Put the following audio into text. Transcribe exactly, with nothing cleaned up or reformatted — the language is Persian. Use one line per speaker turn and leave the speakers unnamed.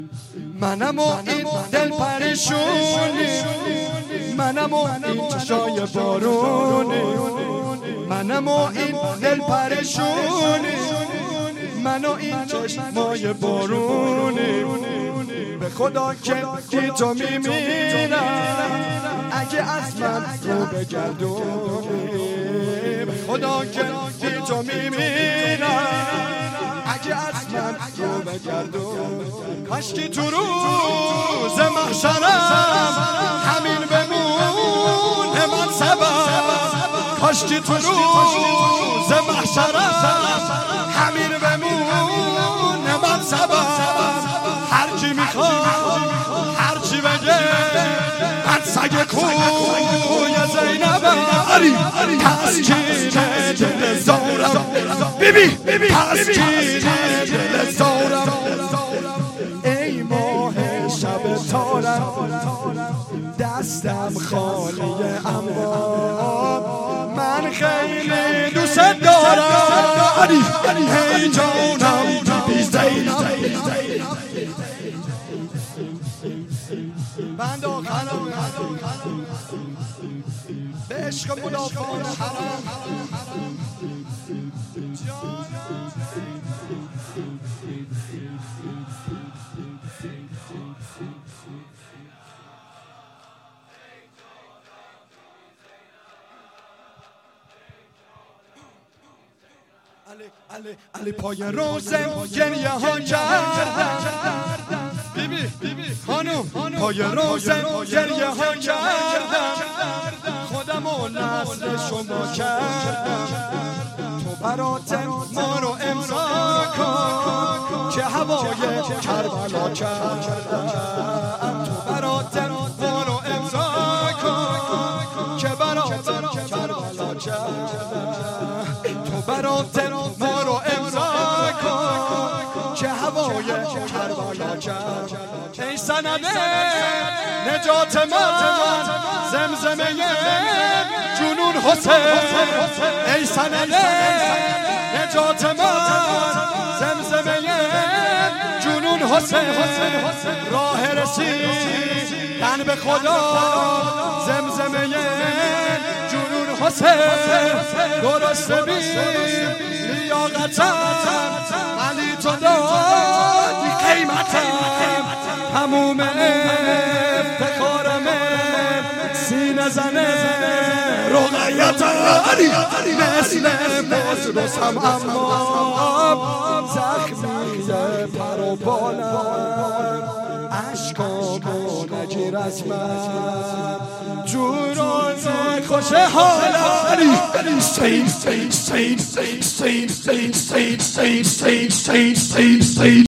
منم و این دل پریشونی، منم و این چشای بارونی، منم و این دل پریشونی، من و این چشمای بارونی. به خدا که بی تو میمیرم اگه از من رو بگردونی، به خدا که بی تو میمیرم اگه از من رو بگردونی. کاشکی تو روز محشرم همین بمونه من سبب، کاشکی تو روز محشرم همین بمونه من سبب. هر کی میخواد هر چی بگه من سگ کوی زینبم، تسکین دل زارم بیبی، تسکین دل زارم ای ماه شب تارم، دستم خالیه اما من خیلی دوست دارم. ای جانم بیبی زینب، بند آخرم به عشق مدافعان حرم. علی علی پای روزه گریه ها کردم، بیبی خانم پای روزه گریه ها کردم، خودم و نسل شما کردم. تو برات ما رو امضا کن که هوای کربلا کردم، تو برات ما رو امضا کن که برات کربلا کردم، تو برات ما رو امضا کن که هوای کربلا کردم. ای سند نجات من زمزمه جنون حسین، ای سند نجات من زمزمه جنون حسین. راه رسیدن به خدا زمزمه جنون حسین، درست بی لیاقتم ولی تو دادی قیمتم، تموم افتخارم سینه زنه رقیتم، مثل بازرسم اما زخمی پر و بالم، عشقامو نگیر از من تو روز خوش حالم. سین سین سین سین سین سین سین سین سین سین سین